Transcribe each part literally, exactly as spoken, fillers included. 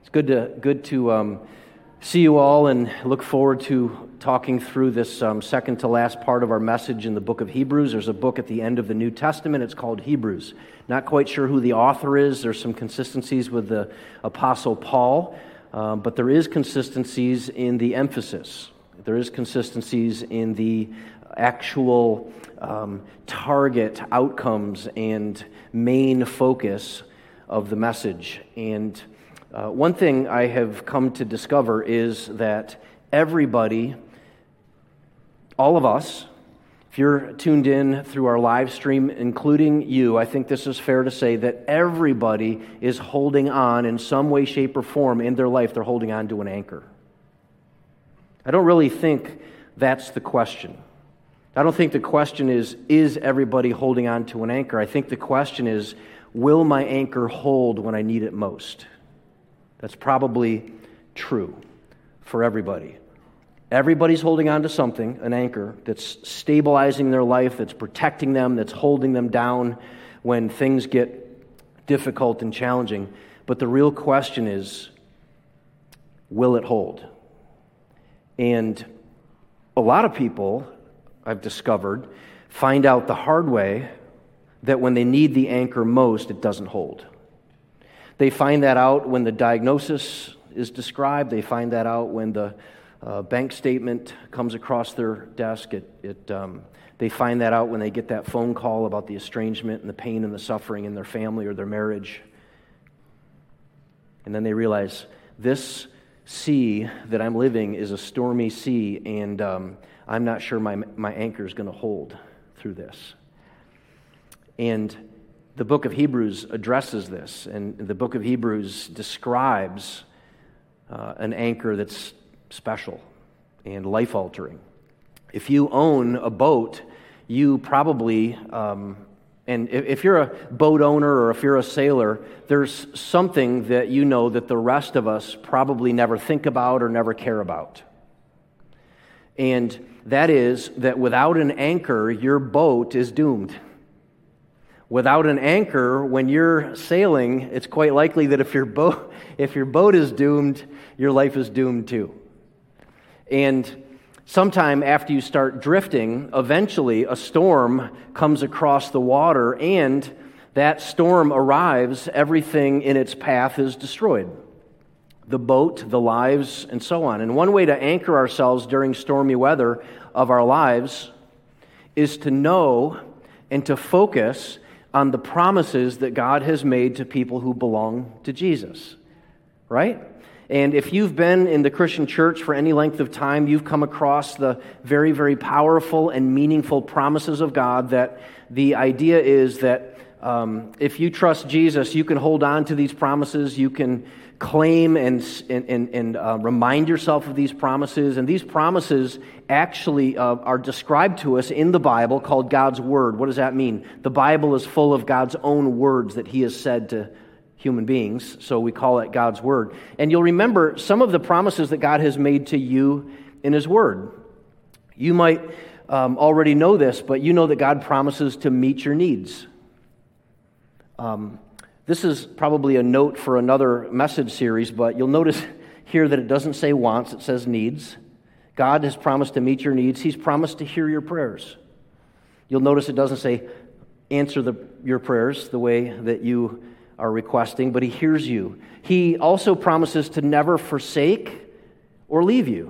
It's good to good to um, see you all, and look forward to talking through this um, second to last part of our message in the book of Hebrews. There's a book at the end of the New Testament. It's called Hebrews. Not quite sure who the author is. There's some consistencies with the Apostle Paul, um, but there is consistencies in the emphasis. There is consistencies in the actual um, target, outcomes, and main focus of the message. And uh, one thing I have come to discover is that everybody, all of us, if you're tuned in through our live stream, including you, I think this is fair to say that everybody is holding on in some way, shape, or form in their life. They're holding on to an anchor. I don't really think that's the question. I don't think the question is, is everybody holding on to an anchor? I think the question is, will my anchor hold when I need it most? That's probably true for everybody. Everybody's holding on to something, an anchor, that's stabilizing their life, that's protecting them, that's holding them down when things get difficult and challenging. But the real question is, will it hold? And a lot of people, I've discovered, find out the hard way that when they need the anchor most, it doesn't hold. They find that out when the diagnosis is described. They find that out when the uh, bank statement comes across their desk. It, it, um, they find that out when they get that phone call about the estrangement and the pain and the suffering in their family or their marriage. And then they realize, this sea that I'm living is a stormy sea, and um, I'm not sure my, my anchor is going to hold through this. And the book of Hebrews addresses this, and the book of Hebrews describes uh, an anchor that's special and life-altering. If you own a boat, you probably, um, and if, if you're a boat owner or if you're a sailor, there's something that you know that the rest of us probably never think about or never care about. And that is that without an anchor, your boat is doomed. Without an anchor, when you're sailing, it's quite likely that if your boat if your boat is doomed, your life is doomed too. And sometime after you start drifting, eventually a storm comes across the water, and that storm arrives, everything in its path is destroyed. The boat, the lives, and so on. And one way to anchor ourselves during stormy weather of our lives is to know and to focus on the promises that God has made to people who belong to Jesus, right? And if you've been in the Christian church for any length of time, you've come across the very, very powerful and meaningful promises of God, that the idea is that um, if you trust Jesus, you can hold on to these promises, you can claim and and, and uh, remind yourself of these promises. And these promises actually uh, are described to us in the Bible, called God's Word. What does that mean? The Bible is full of God's own words that He has said to human beings, so we call it God's Word. And you'll remember some of the promises that God has made to you in His Word. You might um, already know this, but you know that God promises to meet your needs. Um This is probably a note for another message series, but you'll notice here that it doesn't say wants, it says needs. God has promised to meet your needs. He's promised to hear your prayers. You'll notice it doesn't say answer the, your prayers the way that you are requesting, but He hears you. He also promises to never forsake or leave you,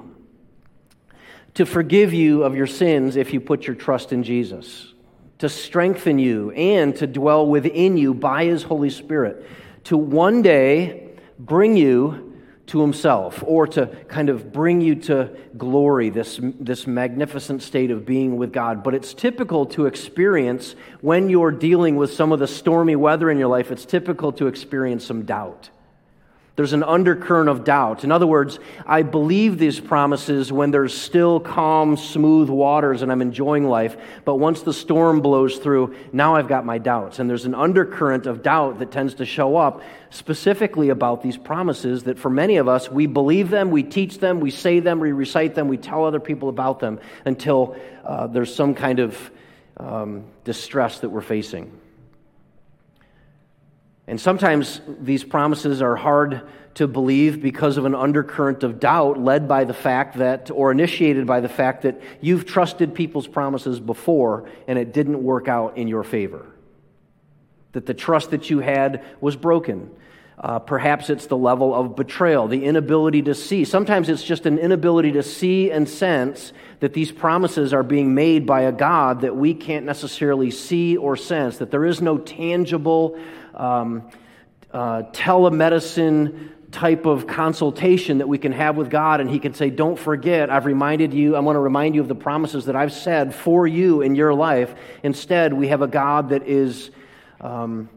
to forgive you of your sins if you put your trust in Jesus, to strengthen you and to dwell within you by His Holy Spirit, to one day bring you to Himself, or to kind of bring you to glory, this, this magnificent state of being with God. But it's typical to experience, when you're dealing with some of the stormy weather in your life, it's typical to experience some doubt. There's an undercurrent of doubt. In other words, I believe these promises when there's still calm, smooth waters and I'm enjoying life. But once the storm blows through, now I've got my doubts. And there's an undercurrent of doubt that tends to show up specifically about these promises that for many of us, we believe them, we teach them, we say them, we recite them, we tell other people about them until uh, there's some kind of um, distress that we're facing. And sometimes these promises are hard to believe because of an undercurrent of doubt led by the fact that, or initiated by the fact that you've trusted people's promises before and it didn't work out in your favor. That the trust that you had was broken. Uh, perhaps it's the level of betrayal, the inability to see. Sometimes it's just an inability to see and sense that these promises are being made by a God that we can't necessarily see or sense, that there is no tangible um, uh, telemedicine type of consultation that we can have with God, and He can say, don't forget, I've reminded you, I want to remind you of the promises that I've said for you in your life. Instead, we have a God that is um,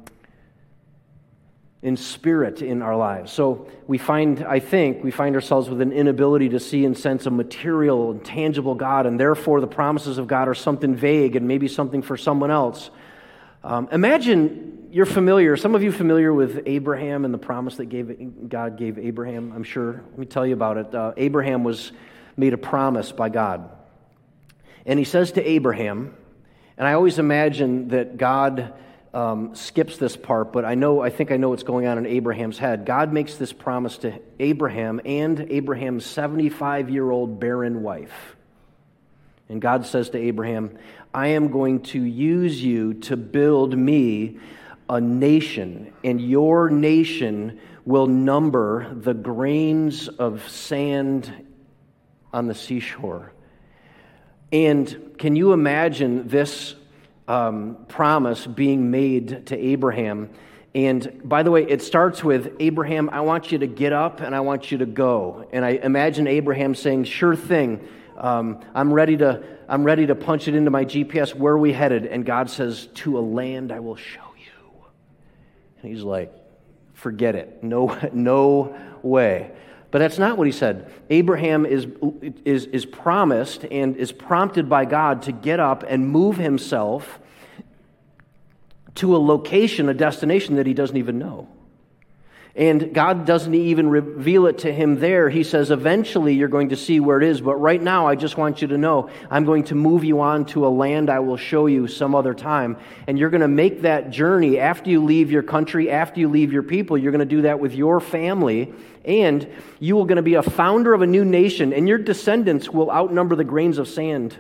in spirit in our lives. So we find, I think, we find ourselves with an inability to see and sense a material and tangible God, and therefore the promises of God are something vague and maybe something for someone else. Um, imagine you're familiar, some of you familiar with Abraham and the promise that gave, God gave Abraham, I'm sure. Let me tell you about it. Uh, Abraham was made a promise by God. And he says to Abraham, and I always imagine that God um, skips this part, but I know, I think I know what's going on in Abraham's head. God makes this promise to Abraham and Abraham's seventy-five-year-old barren wife. And God says to Abraham, I am going to use you to build me a nation, and your nation will number the grains of sand on the seashore. And can you imagine this um, promise being made to Abraham? And by the way, it starts with, Abraham, I want you to get up and I want you to go. And I imagine Abraham saying, sure thing, um, I'm ready to I'm ready to punch it into my G P S. Where are we headed? And God says, to a land I will show you. And he's like, forget it. No, no way. But that's not what he said. Abraham is, is, is promised and is prompted by God to get up and move himself to a location, a destination that he doesn't even know. And God doesn't even reveal it to him there. He says, eventually you're going to see where it is, but right now I just want you to know I'm going to move you on to a land I will show you some other time. And you're going to make that journey after you leave your country, after you leave your people. You're going to do that with your family, and you are going to be a founder of a new nation, and your descendants will outnumber the grains of sand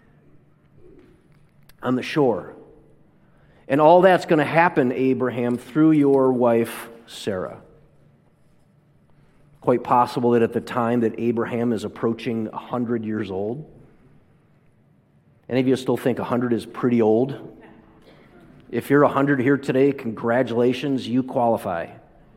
on the shore. And all that's going to happen, Abraham, through your wife, Sarah. Quite possible that at the time that Abraham is approaching one hundred years old. Any of you still think one hundred is pretty old? If you're one hundred here today, congratulations, you qualify.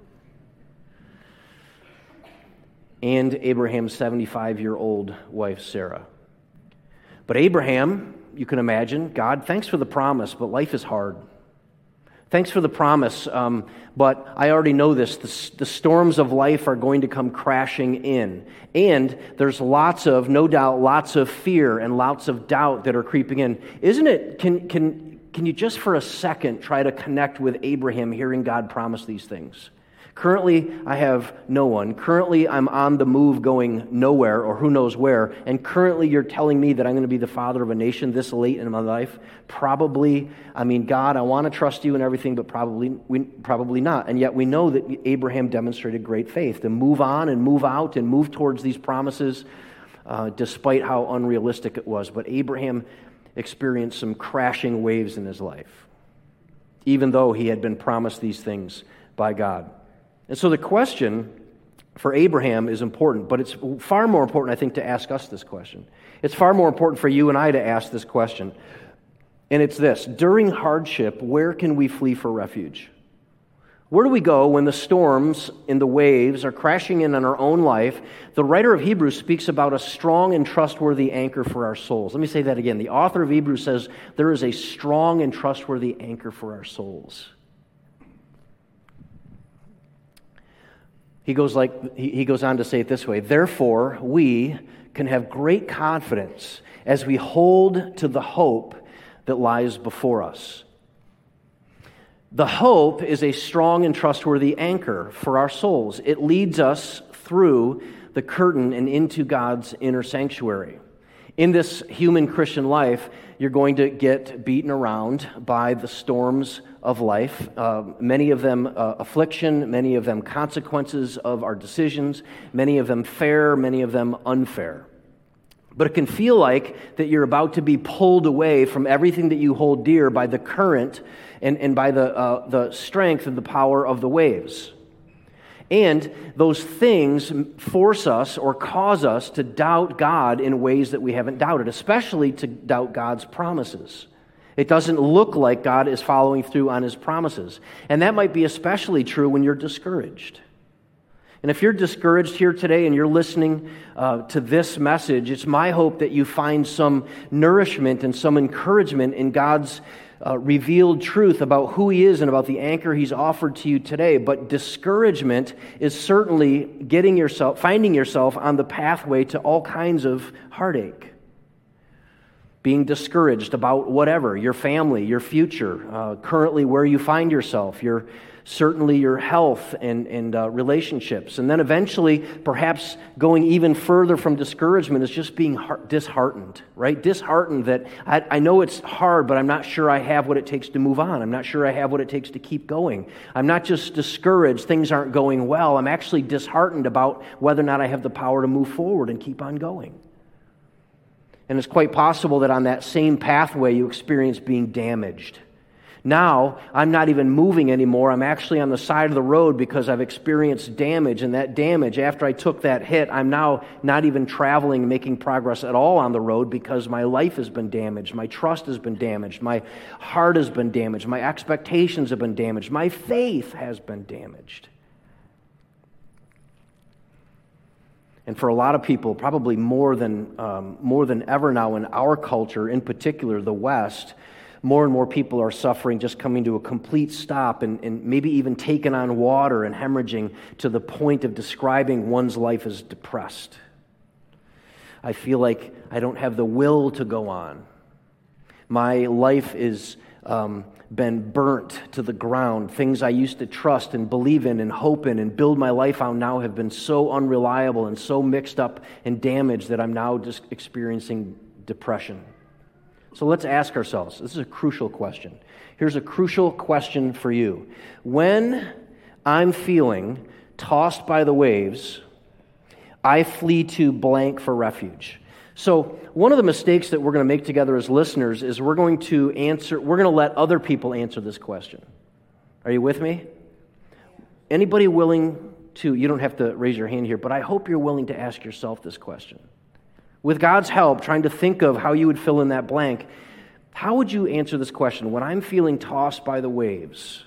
And Abraham's seventy-five-year-old wife, Sarah. But Abraham, you can imagine, God, thanks for the promise, but life is hard. Thanks for the promise, um, but I already know this. The, the storms of life are going to come crashing in. And there's lots of, no doubt, lots of fear and lots of doubt that are creeping in. Isn't it, can, can, can you just for a second try to connect with Abraham hearing God promise these things? Currently, I have no one. Currently, I'm on the move going nowhere or who knows where. And currently, you're telling me that I'm going to be the father of a nation this late in my life? Probably. I mean, God, I want to trust you and everything, but probably we, probably not. And yet we know that Abraham demonstrated great faith to move on and move out and move towards these promises uh, despite how unrealistic it was. But Abraham experienced some crashing waves in his life, even though he had been promised these things by God. And so the question for Abraham is important, but it's far more important, I think, to ask us this question. It's far more important for you and I to ask this question. And it's this: during hardship, where can we flee for refuge? Where do we go when the storms and the waves are crashing in on our own life? The writer of Hebrews speaks about a strong and trustworthy anchor for our souls. Let me say that again. The author of Hebrews says there is a strong and trustworthy anchor for our souls. He goes like he goes on to say it this way: therefore, we can have great confidence as we hold to the hope that lies before us. The hope is a strong and trustworthy anchor for our souls. It leads us through the curtain and into God's inner sanctuary. In this human Christian life, you're going to get beaten around by the storms of life, uh, many of them uh, affliction, many of them consequences of our decisions, many of them fair, many of them unfair. But it can feel like that you're about to be pulled away from everything that you hold dear by the current and, and by the, uh, the strength and the power of the waves. And those things force us or cause us to doubt God in ways that we haven't doubted, especially to doubt God's promises. It doesn't look like God is following through on His promises. And that might be especially true when you're discouraged. And if you're discouraged here today and you're listening uh, to this message, it's my hope that you find some nourishment and some encouragement in God's Uh, revealed truth about who He is and about the anchor He's offered to you today. But discouragement is certainly getting yourself, finding yourself on the pathway to all kinds of heartache. Being discouraged about whatever, your family, your future, uh, currently where you find yourself, your certainly your health and, and uh, relationships. And then eventually, perhaps going even further from discouragement is just being heart- disheartened, right? Disheartened that I, I know it's hard, but I'm not sure I have what it takes to move on. I'm not sure I have what it takes to keep going. I'm not just discouraged, things aren't going well. I'm actually disheartened about whether or not I have the power to move forward and keep on going. And it's quite possible that on that same pathway you experience being damaged. Now, I'm not even moving anymore. I'm actually on the side of the road because I've experienced damage. And that damage, after I took that hit, I'm now not even traveling, making progress at all on the road because my life has been damaged. My trust has been damaged. My heart has been damaged. My expectations have been damaged. My faith has been damaged. And for a lot of people, probably more than um, more than ever now in our culture, in particular the West, more and more people are suffering, just coming to a complete stop and, and maybe even taking on water and hemorrhaging to the point of describing one's life as depressed. I feel like I don't have the will to go on. My life is um, been burnt to the ground. Things I used to trust and believe in and hope in and build my life on now have been so unreliable and so mixed up and damaged that I'm now just experiencing depression. So let's ask ourselves, this is a crucial question. Here's a crucial question for you. When I'm feeling tossed by the waves, I flee to blank for refuge. So one of the mistakes that we're going to make together as listeners is we're going to answer, we're going to let other people answer this question. Are you with me? Anybody willing to, you don't have to raise your hand here, but I hope you're willing to ask yourself this question. With God's help, trying to think of how you would fill in that blank, how would you answer this question? When I'm feeling tossed by the waves,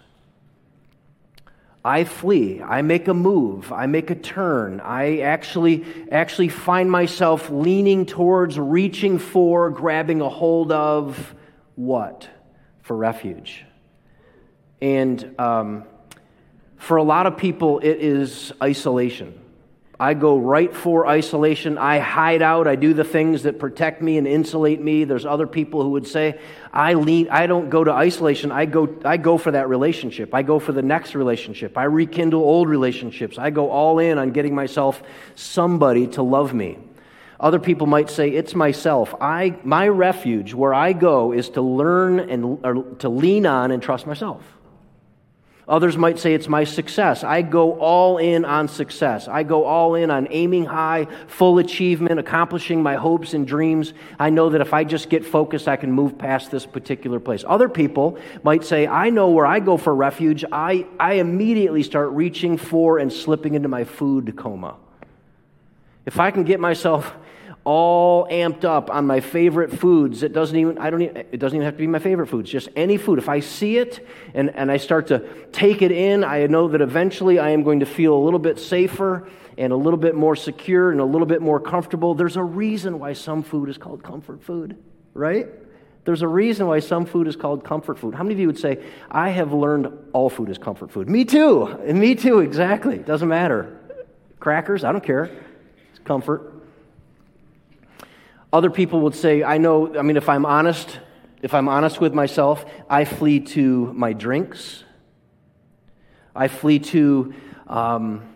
I flee, I make a move, I make a turn, I actually, actually find myself leaning towards, reaching for, grabbing a hold of what? For refuge. And um, for a lot of people, it is isolation. I go right for isolation. I hide out. I do the things that protect me and insulate me. There's other people who would say, I lean. I don't go to isolation. I go. I go for that relationship. I go for the next relationship. I rekindle old relationships. I go all in on getting myself somebody to love me. Other people might say, it's myself. I my refuge, where I go, is to learn and or to lean on and trust myself. Others might say it's my success. I go all in on success. I go all in on aiming high, full achievement, accomplishing my hopes and dreams. I know that if I just get focused, I can move past this particular place. Other people might say, I know where I go for refuge. I, I immediately start reaching for and slipping into my food coma. If I can get myself all amped up on my favorite foods. It doesn't even, I don't even, it doesn't even have to be my favorite foods, just any food. If I see it and, and I start to take it in, I know that eventually I am going to feel a little bit safer and a little bit more secure and a little bit more comfortable. There's a reason why some food is called comfort food, right? There's a reason why some food is called comfort food. How many of you would say, I have learned all food is comfort food? Me too. And me too, exactly. It doesn't matter. Crackers, I don't care. It's comfort. Other people would say, I know, I mean, if I'm honest, if I'm honest with myself, I flee to my drinks. I flee to um,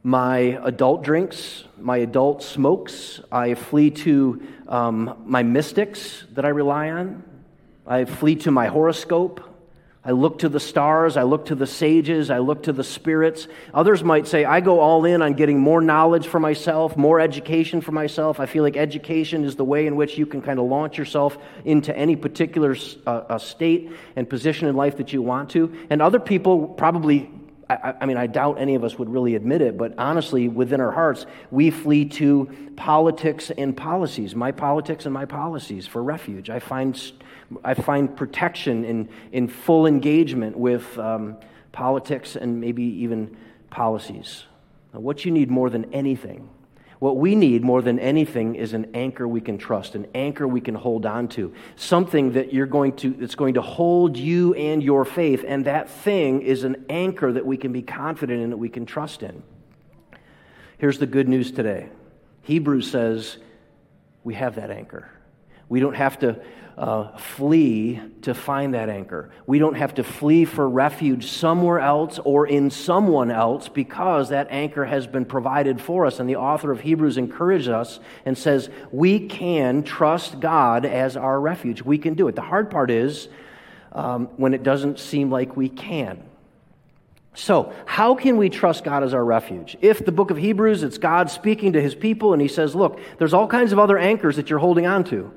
my adult drinks, my adult smokes. I flee to um, my mystics that I rely on. I flee to my horoscope. I look to the stars. I look to the sages. I look to the spirits. Others might say, I go all in on getting more knowledge for myself, more education for myself. I feel like education is the way in which you can kind of launch yourself into any particular uh, uh, state and position in life that you want to. And other people probably, I, I mean, I doubt any of us would really admit it, but honestly, within our hearts, we flee to politics and policies, my politics and my policies for refuge. I find I find protection in, in full engagement with um, politics and maybe even policies. Now, what you need more than anything, what we need more than anything is an anchor we can trust, an anchor we can hold on to, something that you're going to, that's going to hold you and your faith, and that thing is an anchor that we can be confident in, that we can trust in. Here's the good news today. Hebrews says we have that anchor. We don't have to uh, flee to find that anchor. We don't have to flee for refuge somewhere else or in someone else, because that anchor has been provided for us. And the author of Hebrews encourages us and says we can trust God as our refuge. We can do it. The hard part is um, when it doesn't seem like we can. So, how can we trust God as our refuge? If the book of Hebrews, it's God speaking to his people, and he says, look, there's all kinds of other anchors that you're holding on to.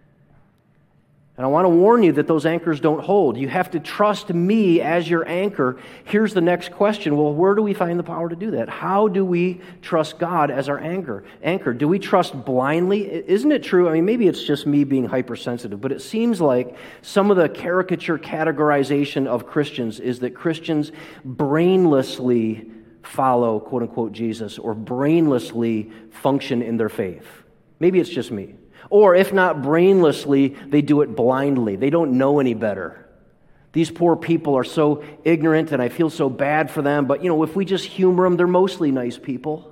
And I want to warn you that those anchors don't hold. You have to trust me as your anchor. Here's the next question. Well, where do we find the power to do that? How do we trust God as our anchor? Anchor. Do we trust blindly? Isn't it true? I mean, maybe it's just me being hypersensitive, but it seems like some of the caricature categorization of Christians is that Christians brainlessly follow, quote unquote, Jesus, or brainlessly function in their faith. Maybe it's just me. Or if not brainlessly, they do it blindly. They don't know any better. These poor people are so ignorant, and I feel so bad for them. But, you know, if we just humor them, they're mostly nice people.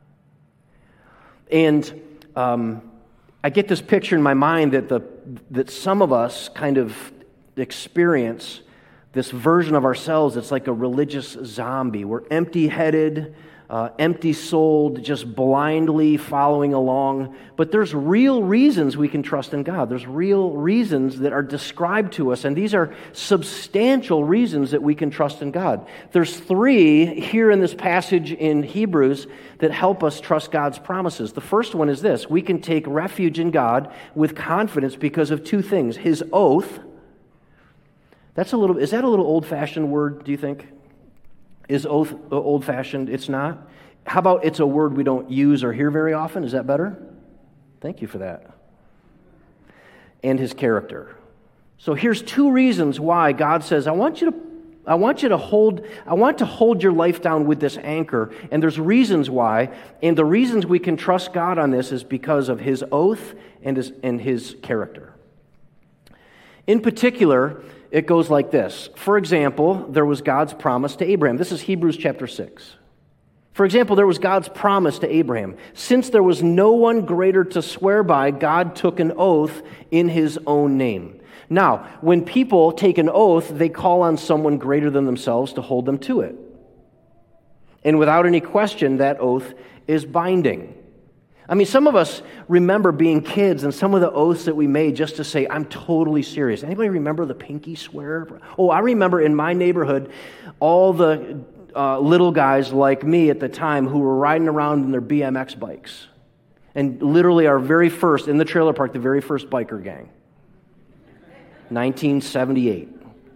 And um, I get this picture in my mind that the that some of us kind of experience this version of ourselves. It's like a religious zombie. We're empty-headed, Uh, empty-souled, just blindly following along. But there's real reasons we can trust in God. There's real reasons that are described to us, and these are substantial reasons that we can trust in God. There's three here in this passage in Hebrews that help us trust God's promises. The first one is this: we can take refuge in God with confidence because of two things. His oath. That's a little, is that a little old-fashioned word, do you think? Is oath old-fashioned? It's not. How about it's a word we don't use or hear very often? Is that better? Thank you for that. And his character. So here's two reasons why God says, I want you to I want you to hold I want to hold your life down with this anchor, and there's reasons why, and the reasons we can trust God on this is because of his oath and his and his character. In particular, it goes like this. For example, there was God's promise to Abraham. This is Hebrews chapter six. For example, there was God's promise to Abraham. Since there was no one greater to swear by, God took an oath in his own name. Now, when people take an oath, they call on someone greater than themselves to hold them to it. And without any question, that oath is binding. I mean, some of us remember being kids and some of the oaths that we made just to say, I'm totally serious. Anybody remember the pinky swear? Oh, I remember in my neighborhood, all the uh, little guys like me at the time who were riding around in their B M X bikes. And literally our very first, in the trailer park, the very first biker gang. nineteen seventy-eight.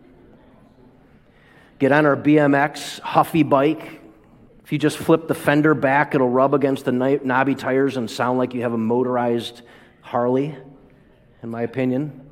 Get on our B M X Huffy bike. If you just flip the fender back, it'll rub against the knobby tires and sound like you have a motorized Harley, in my opinion.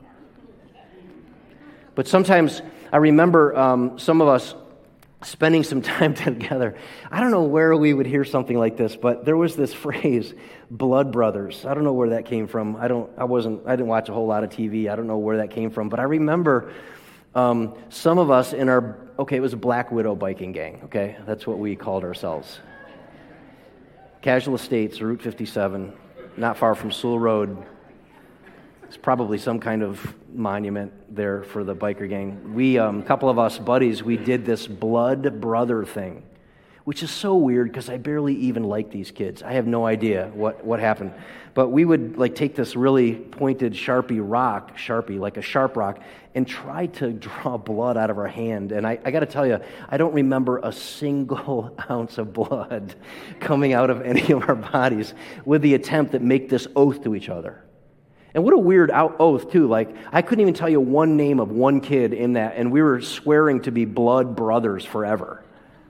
But sometimes I remember um, some of us spending some time together. I don't know where we would hear something like this, but there was this phrase, blood brothers. I don't know where that came from. I don't. I wasn't. I didn't watch a whole lot of T V. I don't know where that came from. But I remember um, some of us in our. Okay, it was a Black Widow biking gang. Okay, that's what we called ourselves. Casual Estates, Route fifty-seven, not far from Sewell Road. It's probably some kind of monument there for the biker gang. We, um, a couple of us buddies, we did this blood brother thing. which is so weird because I barely even like these kids. I have no idea what, what happened. But we would like take this really pointed Sharpie rock, Sharpie, like a sharp rock, and try to draw blood out of our hand. And I, I got to tell you, I don't remember a single ounce of blood coming out of any of our bodies with the attempt that make this oath to each other. And what a weird out oath, too. Like, I couldn't even tell you one name of one kid in that, and we were swearing to be blood brothers forever.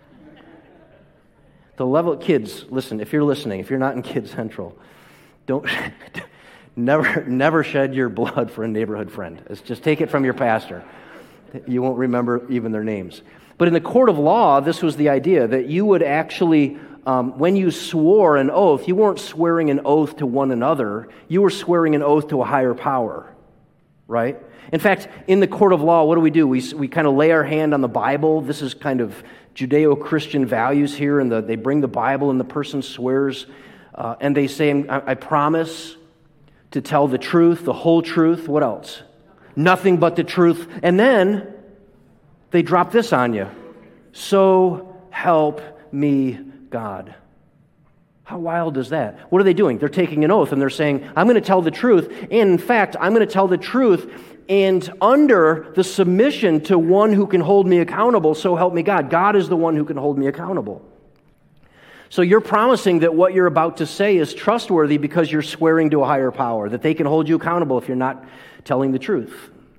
The level of kids, listen, if you're listening, if you're not in Kids Central, don't never never shed your blood for a neighborhood friend. It's just take it from your pastor. You won't remember even their names. But in the court of law, this was the idea that you would actually, um, when you swore an oath, you weren't swearing an oath to one another. You were swearing an oath to a higher power, right? In fact, in the court of law, what do we do? We we kind of lay our hand on the Bible. This is kind of Judeo-Christian values here, and the, they bring the Bible, and the person swears, uh, and they say, I, I promise to tell the truth, the whole truth. What else? Nothing but the truth. And then they drop this on you. So help me God. How wild is that? What are they doing? They're taking an oath, and they're saying, I'm going to tell the truth. And in fact, I'm going to tell the truth and under the submission to one who can hold me accountable, so help me God. God is the one who can hold me accountable. So you're promising that what you're about to say is trustworthy because you're swearing to a higher power, that they can hold you accountable if you're not telling the truth.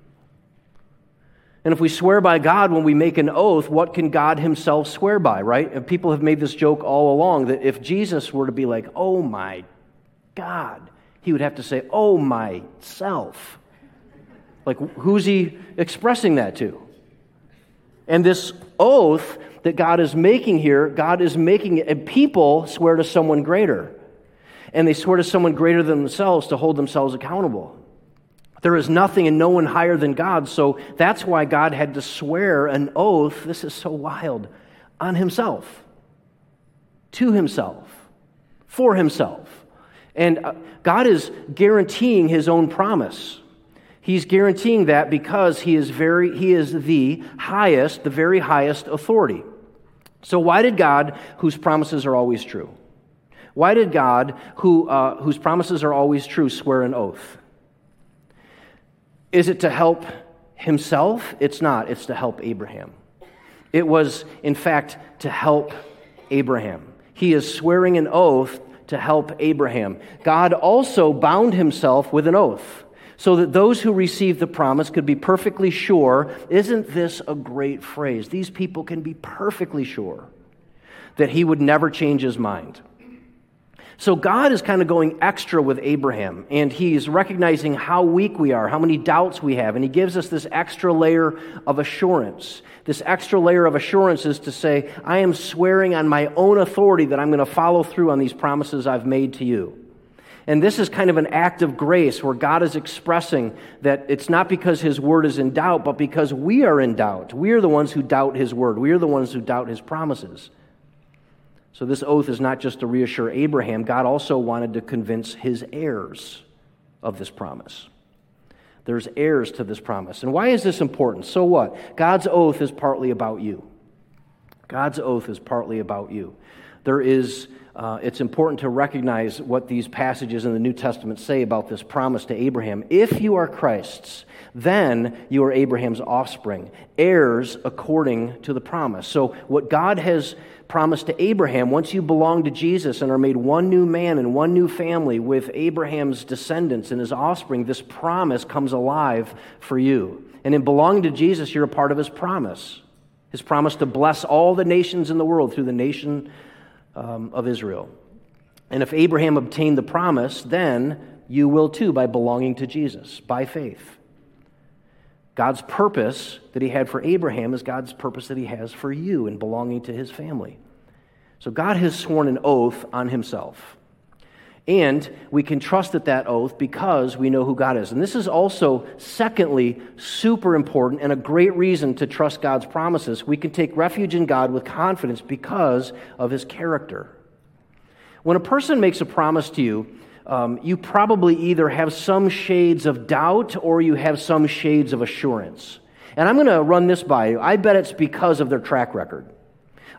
And if we swear by God when we make an oath, what can God himself swear by, right? And people have made this joke all along that if Jesus were to be like, oh my God, he would have to say, oh myself. Like, who's he expressing that to? And this oath that God is making here, God is making it, and people swear to someone greater. And they swear to someone greater than themselves to hold themselves accountable. There is nothing and no one higher than God, so that's why God had to swear an oath, this is so wild, on himself, to himself, for himself. And God is guaranteeing his own promise. He's guaranteeing that because he is very, he is the highest, the very highest authority. So why did God, whose promises are always true, why did God, who uh, whose promises are always true, swear an oath? Is it to help himself? It's not. It's to help Abraham. It was, in fact, to help Abraham. He is swearing an oath to help Abraham. God also bound himself with an oath, so that those who received the promise could be perfectly sure. Isn't this a great phrase? These people can be perfectly sure that he would never change his mind. So God is kind of going extra with Abraham, and he's recognizing how weak we are, how many doubts we have, and he gives us this extra layer of assurance. This extra layer of assurance is to say, I am swearing on my own authority that I'm going to follow through on these promises I've made to you. And this is kind of an act of grace where God is expressing that it's not because his word is in doubt, but because we are in doubt. We are the ones who doubt his word. We are the ones who doubt his promises. So this oath is not just to reassure Abraham. God also wanted to convince his heirs of this promise. There's heirs to this promise. And why is this important? So what? God's oath is partly about you. God's oath is partly about you. There is, uh, it's important to recognize what these passages in the New Testament say about this promise to Abraham. If you are Christ's, then you are Abraham's offspring, heirs according to the promise. So what God has promised to Abraham, once you belong to Jesus and are made one new man and one new family with Abraham's descendants and his offspring, this promise comes alive for you. And in belonging to Jesus, you're a part of his promise. His promise to bless all the nations in the world through the nation um, of Israel. And if Abraham obtained the promise, then you will too by belonging to Jesus, by faith. God's purpose that he had for Abraham is God's purpose that he has for you in belonging to his family. So God has sworn an oath on himself. And we can trust at that oath because we know who God is. And this is also, secondly, super important and a great reason to trust God's promises. We can take refuge in God with confidence because of his character. When a person makes a promise to you, Um, you probably either have some shades of doubt or you have some shades of assurance. And I'm going to run this by you. I bet it's because of their track record.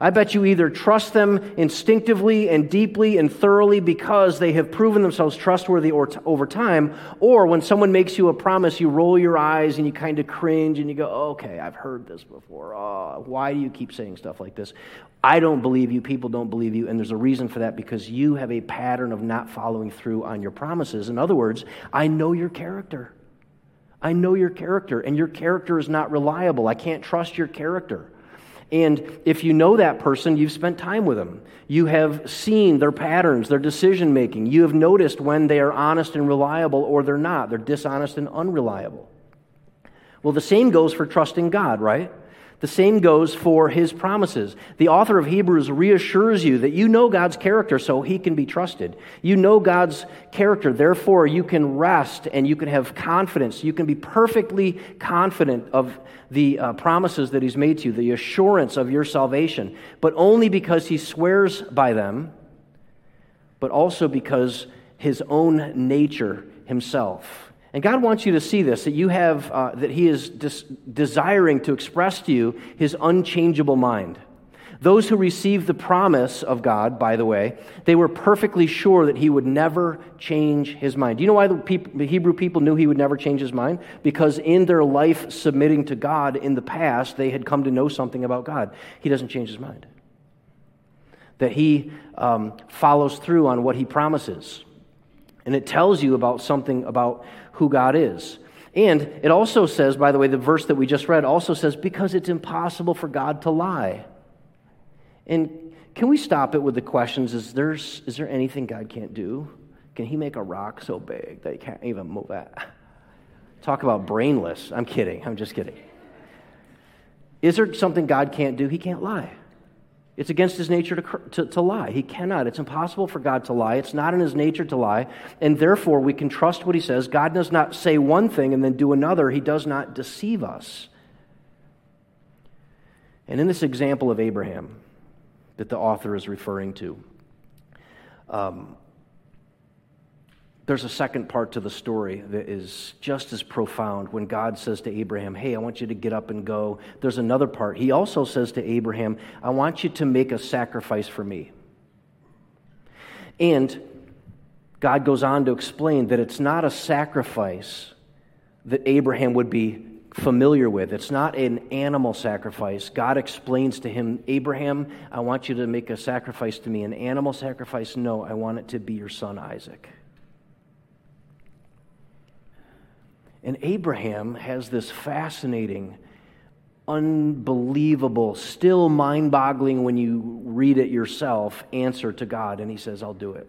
I bet you either trust them instinctively and deeply and thoroughly because they have proven themselves trustworthy or t- over time, or when someone makes you a promise, you roll your eyes and you kind of cringe and you go, okay, I've heard this before. Oh, why do you keep saying stuff like this? I don't believe you, people don't believe you, and there's a reason for that because you have a pattern of not following through on your promises. In other words, I know your character. I know your character, and your character is not reliable. I can't trust your character. And if you know that person, you've spent time with them. You have seen their patterns, their decision-making. You have noticed when they are honest and reliable or they're not. They're dishonest and unreliable. Well, the same goes for trusting God, right? The same goes for His promises. The author of Hebrews reassures you that you know God's character, so He can be trusted. You know God's character, therefore you can rest and you can have confidence. You can be perfectly confident of the uh, promises that He's made to you, the assurance of your salvation, but only because He swears by them, but also because His own nature Himself. And God wants you to see this, that you have, uh, that He is des- desiring to express to you His unchangeable mind. Those who received the promise of God, by the way, they were perfectly sure that He would never change His mind. Do you know why the, people, the Hebrew people knew He would never change His mind? Because in their life submitting to God in the past, they had come to know something about God. He doesn't change His mind. That He um, follows through on what He promises. And it tells you about something about who God is. And it also says, by the way, the verse that we just read also says, because it's impossible for God to lie. And can we stop it with the questions, is, there's, is there anything God can't do? Can He make a rock so big that He can't even move it? Talk about brainless. I'm kidding. I'm just kidding. Is there something God can't do? He can't lie. It's against His nature to, to, to lie. He cannot. It's impossible for God to lie. It's not in His nature to lie. And therefore, we can trust what He says. God does not say one thing and then do another. He does not deceive us. And in this example of Abraham that the author is referring to, um, there's a second part to the story that is just as profound when God says to Abraham, hey, I want you to get up and go. There's another part. He also says to Abraham, I want you to make a sacrifice for me. And God goes on to explain that it's not a sacrifice that Abraham would be familiar with. It's not an animal sacrifice. God explains to him, Abraham, I want you to make a sacrifice to me. An animal sacrifice? No, I want it to be your son Isaac. And Abraham has this fascinating, unbelievable, still mind-boggling when you read it yourself, answer to God, and he says, I'll do it.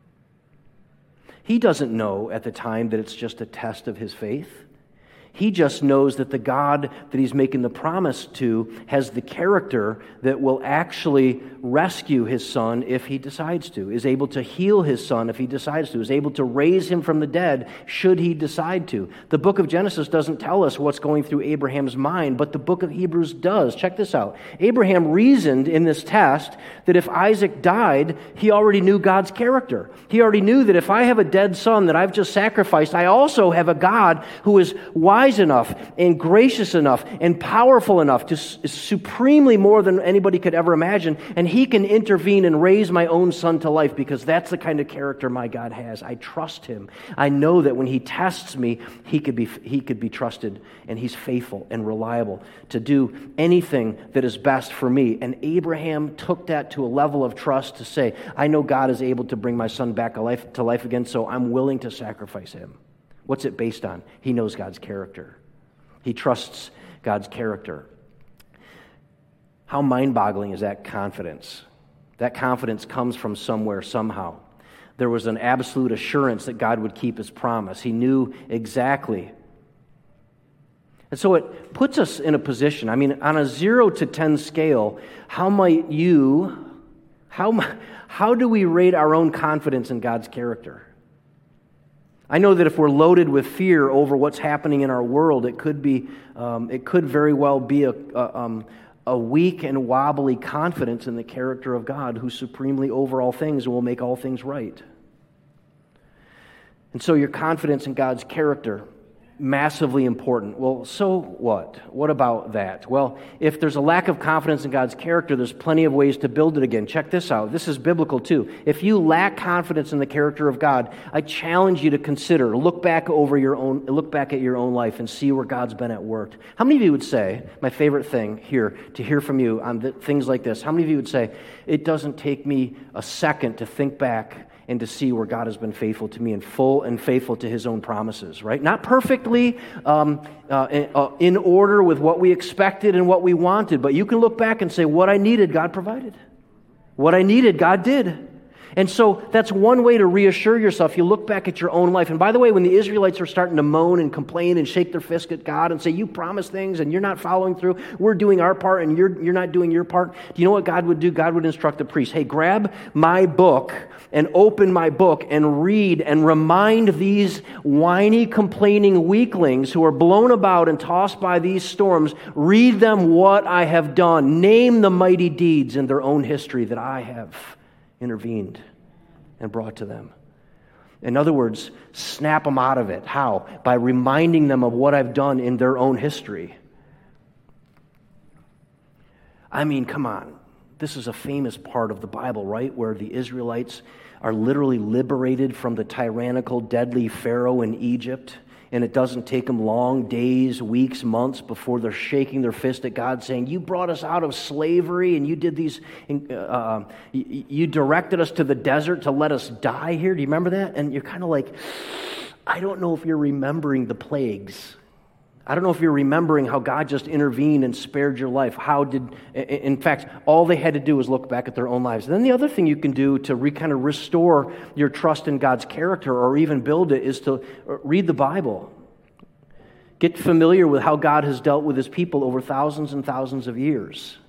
He doesn't know at the time that it's just a test of his faith. He just knows that the God that he's making the promise to has the character that will actually rescue his son if he decides to, is able to heal his son if he decides to, is able to raise him from the dead should he decide to. The book of Genesis doesn't tell us what's going through Abraham's mind, but the book of Hebrews does. Check this out. Abraham reasoned in this test that if Isaac died, he already knew God's character. He already knew that if I have a dead son that I've just sacrificed, I also have a God who is wise enough and gracious enough and powerful enough to supremely more than anybody could ever imagine, and he can intervene and raise my own son to life because that's the kind of character my God has. I trust him. I know that when he tests me, he could be he could be trusted, and he's faithful and reliable to do anything that is best for me. And Abraham took that to a level of trust to say, I know God is able to bring my son back alive, to life again, so I'm willing to sacrifice him. What's it based on? He knows God's character. He trusts God's character. How mind-boggling is that confidence? That confidence comes from somewhere, somehow. There was an absolute assurance that God would keep his promise. He knew exactly. And so it puts us in a position, I mean, on a zero to ten scale, how might you, how, how do we rate our own confidence in God's character? I know that if we're loaded with fear over what's happening in our world, it could be, um, it could very well be a, a, um, a weak and wobbly confidence in the character of God, who supremely over all things will make all things right. And so your confidence in God's character massively important. Well, so what? What about that? Well, if there's a lack of confidence in God's character, there's plenty of ways to build it again. Check this out. This is biblical too. If you lack confidence in the character of God, I challenge you to consider, look back over your own, look back at your own life and see where God's been at work. How many of you would say, my favorite thing here, to hear from you on the, things like this, how many of you would say, it doesn't take me a second to think back and to see where God has been faithful to me and full and faithful to His own promises, right? Not perfectly um, uh, in, uh, in order with what we expected and what we wanted, but you can look back and say, what I needed, God provided. What I needed, God did. And so that's one way to reassure yourself. You look back at your own life. And by the way, when the Israelites are starting to moan and complain and shake their fist at God and say, you promised things and you're not following through, we're doing our part and you're, you're not doing your part, do you know what God would do? God would instruct the priest, hey, grab my book and open my book and read and remind these whiny, complaining weaklings who are blown about and tossed by these storms, read them what I have done. Name the mighty deeds in their own history that I have intervened and brought to them. In other words, snap them out of it. How? By reminding them of what I've done in their own history. I mean, come on. This is a famous part of the Bible, right? Where the Israelites are literally liberated from the tyrannical, deadly Pharaoh in Egypt. And it doesn't take them long days, weeks, months before they're shaking their fist at God saying, you brought us out of slavery and you did these, uh, you directed us to the desert to let us die here. Do you remember that? And you're kind of like, I don't know if you're remembering the plagues. I don't know if you're remembering how God just intervened and spared your life. How did, in fact, all they had to do was look back at their own lives. And then the other thing you can do to re, kind of restore your trust in God's character or even build it is to read the Bible. Get familiar with how God has dealt with His people over thousands and thousands of years.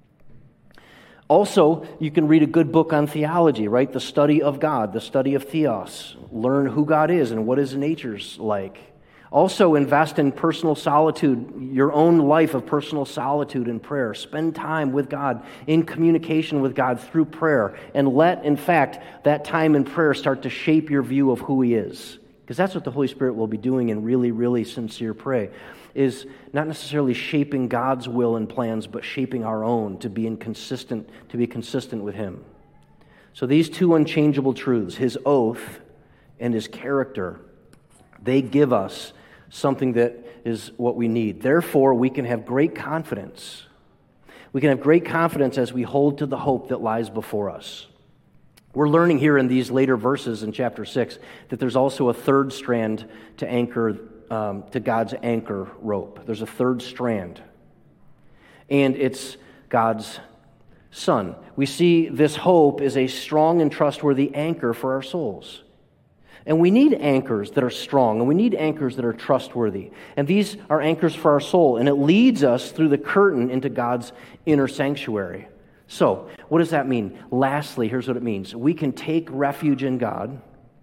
Also, you can read a good book on theology, right? The study of God, the study of theos. Learn who God is and what His nature's like. Also, invest in personal solitude, your own life of personal solitude and prayer. Spend time with God, in communication with God through prayer. And let, in fact, that time in prayer start to shape your view of who He is. Because that's what the Holy Spirit will be doing in really, really sincere prayer, is not necessarily shaping God's will and plans, but shaping our own to be inconsistent, to be consistent with Him. So these two unchangeable truths, His oath and His character, they give us something that is what we need. Therefore, we can have great confidence. We can have great confidence as we hold to the hope that lies before us. We're learning here in these later verses in chapter six that there's also a third strand to anchor, um, to God's anchor rope. There's a third strand. And it's God's Son. We see this hope is a strong and trustworthy anchor for our souls. And we need anchors that are strong, and we need anchors that are trustworthy. And these are anchors for our soul, and it leads us through the curtain into God's inner sanctuary. So, what does that mean? Lastly, here's what it means. We can take refuge in God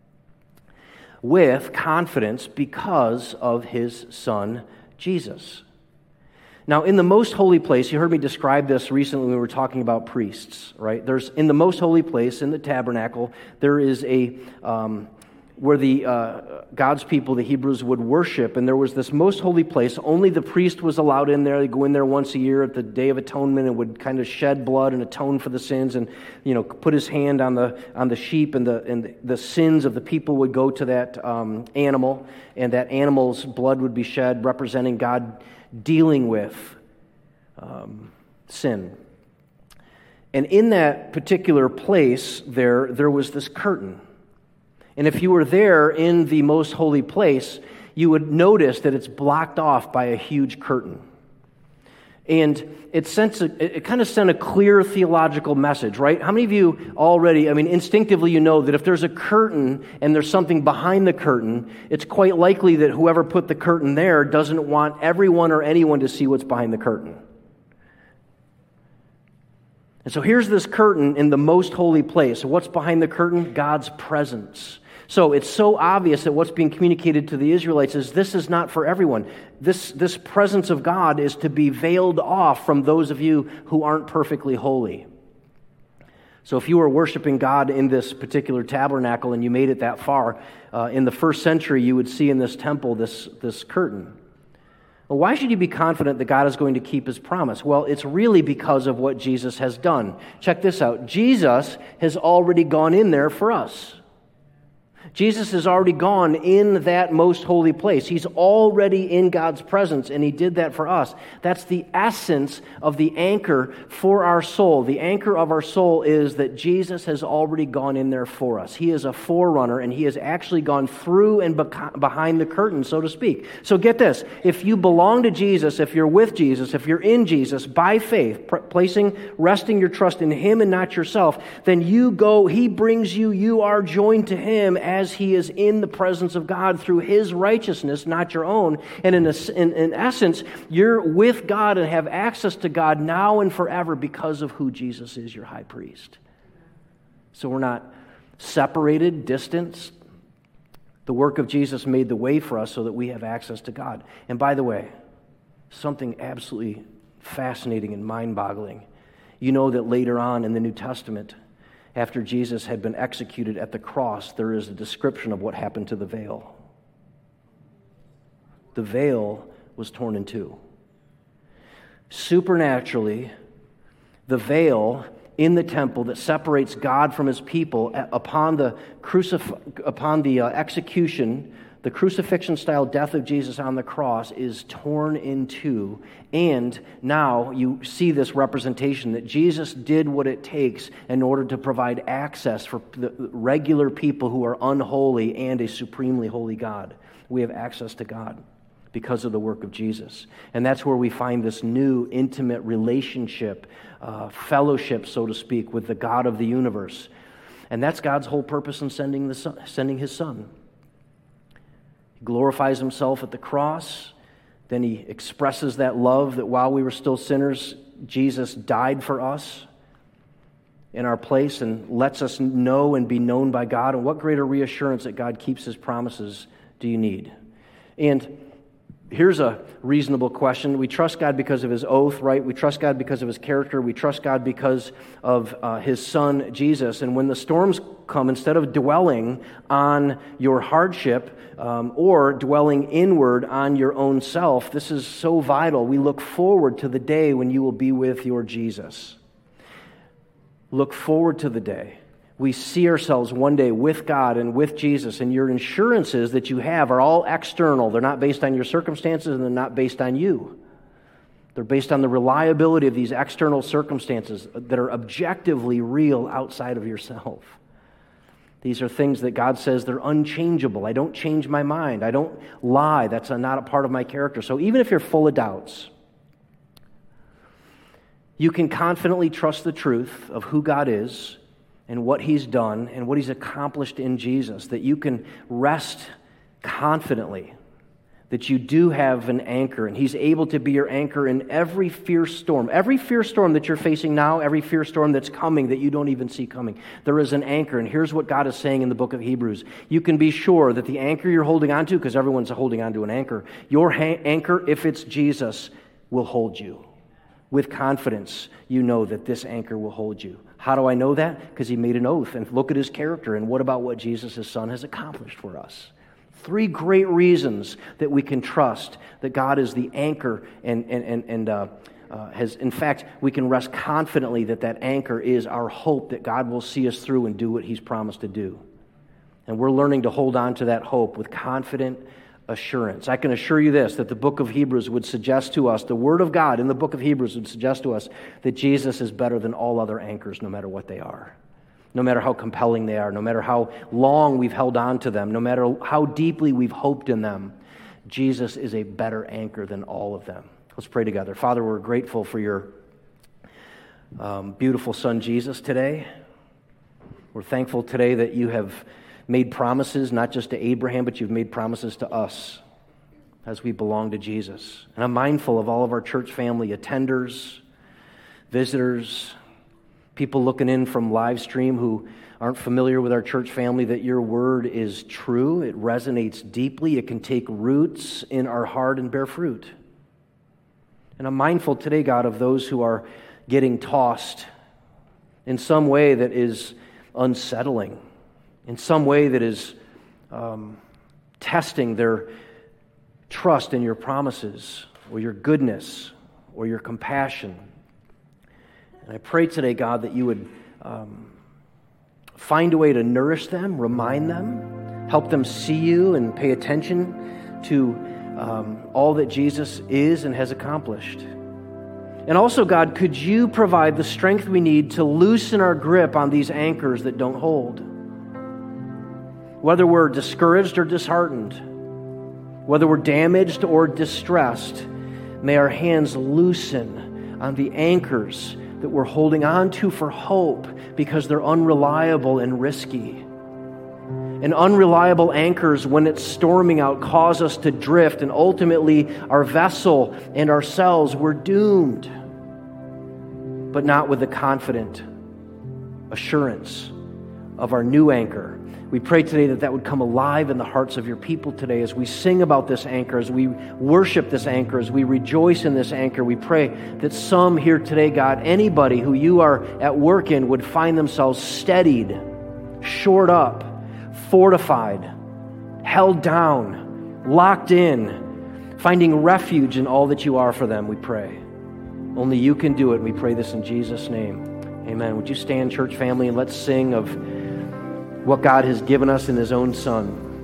with confidence because of His Son, Jesus. Now, in the most holy place, you heard me describe this recently when we were talking about priests, right? There's, in the most holy place, in the tabernacle, there is a... Um, where the uh, God's people, the Hebrews, would worship, and there was this most holy place. Only the priest was allowed in there. They'd go in there once a year at the Day of Atonement and would kind of shed blood and atone for the sins, and you know, put his hand on the on the sheep, and the and the sins of the people would go to that um, animal, and that animal's blood would be shed, representing God dealing with um, sin. And in that particular place, there there was this curtain. And if you were there in the most holy place, you would notice that it's blocked off by a huge curtain. And it, sent a, it kind of sent a clear theological message, right? How many of you already, I mean, instinctively you know that if there's a curtain and there's something behind the curtain, it's quite likely that whoever put the curtain there doesn't want everyone or anyone to see what's behind the curtain. And so here's this curtain in the most holy place. What's behind the curtain? God's presence. So it's so obvious that what's being communicated to the Israelites is this is not for everyone. This, this presence of God is to be veiled off from those of you who aren't perfectly holy. So if you were worshiping God in this particular tabernacle and you made it that far, uh, in the first century you would see in this temple this, this curtain. Well, why should you be confident that God is going to keep his promise? Well, it's really because of what Jesus has done. Check this out. Jesus has already gone in there for us. Jesus has already gone in that most holy place. He's already in God's presence, and he did that for us. That's the essence of the anchor for our soul. The anchor of our soul is that Jesus has already gone in there for us. He is a forerunner, and he has actually gone through and behind the curtain, so to speak. So get this. If you belong to Jesus, if you're with Jesus, if you're in Jesus, by faith, placing, resting your trust in him and not yourself, then you go, he brings you, you are joined to him as he is in the presence of God through his righteousness, not your own. And in, a, in, in essence, you're with God and have access to God now and forever because of who Jesus is, your high priest. So we're not separated, distanced. The work of Jesus made the way for us so that we have access to God. And by the way, something absolutely fascinating and mind-boggling. You know that later on in the New Testament, after Jesus had been executed at the cross, there is a description of what happened to the veil. The veil was torn in two. Supernaturally, the veil in the temple that separates God from his people upon the crucif- upon the uh, execution, the crucifixion-style death of Jesus on the cross is torn in two, and now you see this representation that Jesus did what it takes in order to provide access for the regular people who are unholy and a supremely holy God. We have access to God because of the work of Jesus. And that's where we find this new intimate relationship, uh, fellowship, so to speak, with the God of the universe. And that's God's whole purpose in sending, the son, sending his Son. He glorifies himself at the cross. Then he expresses that love that while we were still sinners, Jesus died for us in our place and lets us know and be known by God. And what greater reassurance that God keeps his promises do you need? And here's a reasonable question. We trust God because of his oath, right? We trust God because of his character. We trust God because of uh, his Son, Jesus. And when the storms come, instead of dwelling on your hardship um, or dwelling inward on your own self, this is so vital. We look forward to the day when you will be with your Jesus. Look forward to the day. We see ourselves one day with God and with Jesus, and your assurances that you have are all external. They're not based on your circumstances, and they're not based on you. They're based on the reliability of these external circumstances that are objectively real outside of yourself. These are things that God says they're unchangeable. I don't change my mind. I don't lie. That's not a part of my character. So even if you're full of doubts, you can confidently trust the truth of who God is and what he's done and what he's accomplished in Jesus, that you can rest confidently that you do have an anchor, and he's able to be your anchor in every fierce storm. Every fierce storm that you're facing now, every fierce storm that's coming that you don't even see coming, there is an anchor. And here's what God is saying in the book of Hebrews. You can be sure that the anchor you're holding on to, because everyone's holding on to an anchor, your ha- anchor, if it's Jesus, will hold you. With confidence, you know that this anchor will hold you. How do I know that? Because he made an oath. And look at his character. And what about what Jesus, his Son, has accomplished for us? Three great reasons that we can trust that God is the anchor and, and, and, and uh, uh, has, in fact, we can rest confidently that that anchor is our hope that God will see us through and do what he's promised to do. And we're learning to hold on to that hope with confident assurance. I can assure you this, that the book of Hebrews would suggest to us, the Word of God in the book of Hebrews would suggest to us that Jesus is better than all other anchors, no matter what they are. No matter how compelling they are, no matter how long we've held on to them, no matter how deeply we've hoped in them, Jesus is a better anchor than all of them. Let's pray together. Father, we're grateful for your um, beautiful Son, Jesus, today. We're thankful today that you have made promises, not just to Abraham, but you've made promises to us as we belong to Jesus. And I'm mindful of all of our church family attenders, visitors, people looking in from live stream who aren't familiar with our church family, that your word is true. It resonates deeply. It can take roots in our heart and bear fruit. And I'm mindful today, God, of those who are getting tossed in some way that is unsettling, in some way that is um, testing their trust in your promises or your goodness or your compassion. And I pray today, God, that you would um, find a way to nourish them, remind them, help them see you and pay attention to um, all that Jesus is and has accomplished. And also, God, could you provide the strength we need to loosen our grip on these anchors that don't hold? Whether we're discouraged or disheartened, whether we're damaged or distressed, may our hands loosen on the anchors that we're holding on to for hope because they're unreliable and risky. And unreliable anchors, when it's storming out, cause us to drift, and ultimately our vessel and ourselves, we're doomed. But not with the confident assurance of our new anchor. We pray today that that would come alive in the hearts of your people today as we sing about this anchor, as we worship this anchor, as we rejoice in this anchor. We pray that some here today, God, anybody who you are at work in, would find themselves steadied, shored up, fortified, held down, locked in, finding refuge in all that you are for them, we pray. Only you can do it. We pray this in Jesus' name. Amen. Would you stand, church family, and let's sing of what God has given us in His own Son.